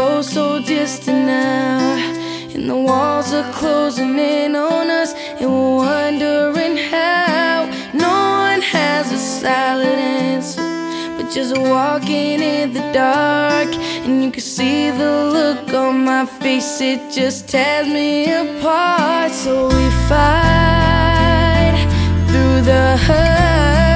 oh so distant now, and the walls are closing in on us, and we're wondering how. No one has a silent answer, but just walking in the dark. And you can see the look on my face, it just tears me apart. So we fight through the hurt,